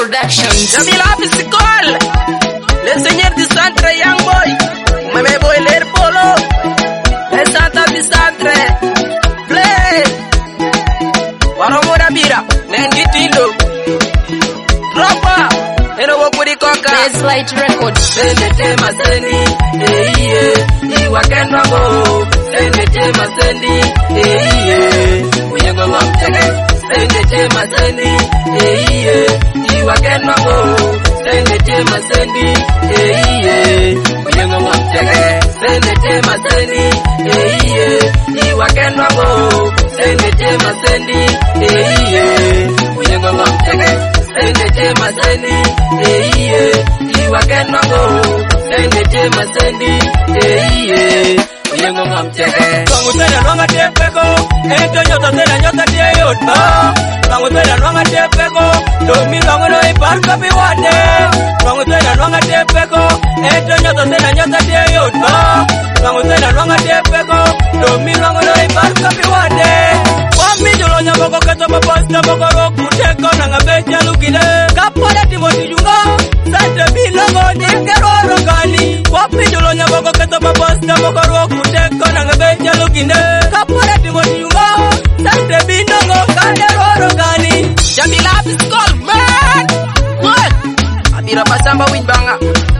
Production. Jamila Physical, le seigneur du centre Young Boy, Meme Boy l'air polo, le centre du centre, play, Waromora Bira, Nendi Tindo, Dropa, Eno Wokuri Koka, Light Record. Sende Tema Sendi, Iwa Kenwabo, Sende Tema Sendi, Uyengo Wamteke, Sende Tema Sendi, Iwa Kenwabo, Sende Tema Sendi, Uyengo Wamteke, Sende Tema Sendi, Iwa Kenwabo, Sende Tema Sendi, Uyengo Wamteke, Sende Tema Sendi, Iwa Kenwabo, Sende Tema Sendi, Uyengo Wamteke. Bangu tena nwanga tepeko, ento nyota tena nyota teyot. Bangu tena nwanga tepeko, domi bangu no iparka biwade. Bangu tena nwanga tepeko, ento nyota tena nyota teyot. Bangu tena nwanga tepeko, domi bangu no iparka biwade. Wami jolo nyaboko kato mapasta boko roku teko nanga becha lukile. Kapole timoti jungo, sante bilongo nikero rokani. Wami jolo nyaboko kato mapasta boko roku teko nanga becha lukile. Kapole timoti jungo, sante bilongo nikero rokani. Jamila Physical, man! What? Abira Pasamba Winbanga.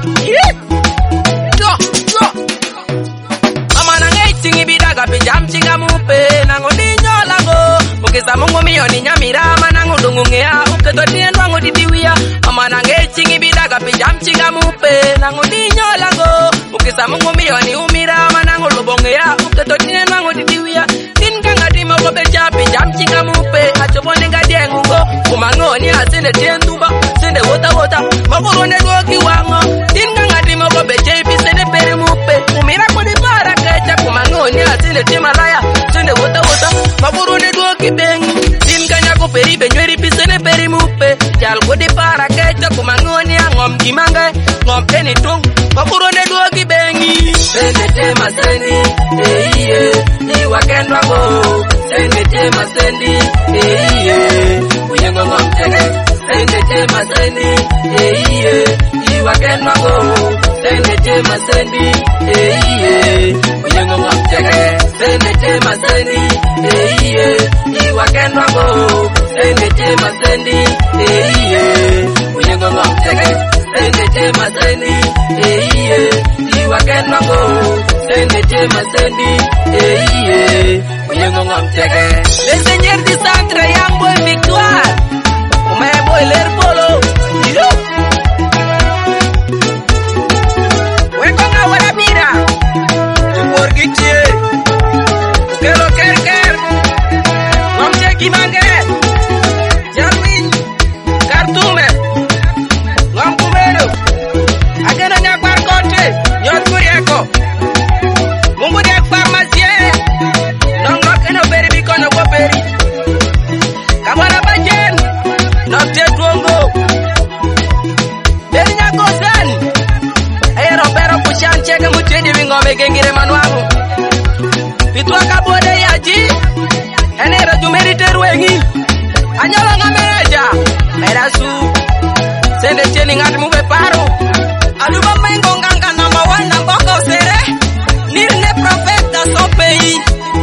Mama nange tingi bidaga pijam chinga mupe nango ninyo lango. Mukisa mungu miyo ni nyamira manango dungungea uketo tiendwa ngo didiwia. Mama nange tingi bidaga pijam chinga mupe nango ninyo lango. Mukisa mungu miyo ni umira manango lubongea uketo tiendwa ngo didiwia. Tinkanga dimo ko becha pijam chinga mupe achobone ngadiengo. Kumango ni asinde tienduba sinde wota makorone doki wango. Tinkanga dimo ko becha pisende pere mupe umira ko di para kecha kumango ni asinde timalaya sinde wota makorone doki bengi. Tinkanya ko peri benjeri pisende pere mupe jal ko di para kecha kumango ni ngom kimange ngom eni tung makorone doki bengi. Sende tema sendi Iwa Kenwabo, Sende Tema Sendi, Uyengo Wamteke, Sende Tema Sendi, Iwa Kenwabo, Sende Tema Sendi, Uyengo Wamteke, Sende Tema Sendi, Iwa Kenwabo, Sende Tema Sendi, Uyengo Wamteke, Sende Tema Sendi, Iwa Kenwabo, Sende Tema Sendi, Uyengo Wamteke. Le seigneur du centre Young Boy Victoire, Meme Boy l'air polo, Weko nga wala bira, Porgitie, Kelo Kerker, Wamteki Mange, Jarwin, Kartume, Wamkumeno, Agena Nyakbar Kote, Nyot Kurieko, Mungu dek farmasie, nong eno beri bikono go beri. Kamara bajen, nong te tuongo. Beri nyako sen, ero bero kushan cheke mutedi wingome gengire manuangu. Pitwa kabode yaji, enero jumeri terwengi. Anyolo ngamereja, merasu, sende cheni ngat mube paru. Aluba mengo nganga number 1 na mboko sere. Nirne prophète dans son pays.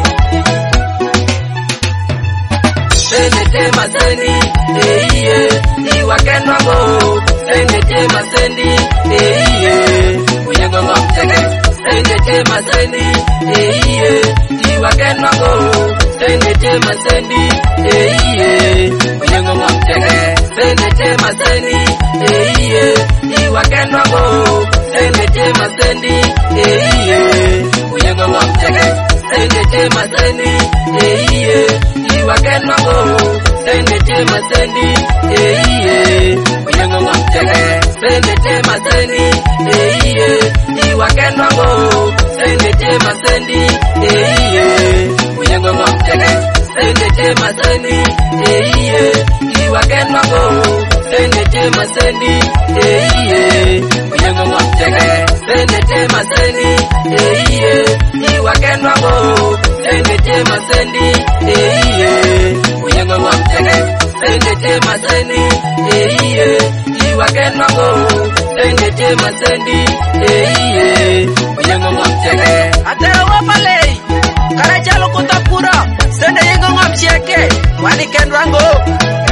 Sende Tema Sendi, Iwa Kenwabo, Sende Tema Sendi, Uyengo Wamteke, Sende Tema Sendi, Iwa Kenwabo, Sende Tema Sendi, Uyengo Wamteke, Sende Tema Sendi, Iwa Kenwabo, Sende Tema Sendi, Uyengo Wamteke, Sende Tema Sendi, Iwa Kenwabo, Sende Tema Sendi, Uyengo Wamteke, Sende Tema Sendi, Iwa Kenwabo, Sende Tema Sendi, Uyengo Wamteke, Sende Tema Sendi, Iwa Kenwabo, Sende Tema Sendi, Uyengo Wamteke, Sende Tema Sendi, Iwa Kenwabo, Sende Tema Sendi, Uyengo Wamteke, sende tema sendi, iwaken mango, sende tema sendi, uyengo ngomcheke. Atero wapalei, karachalo kutakura, sende yengo ngomcheke, wani kenrango,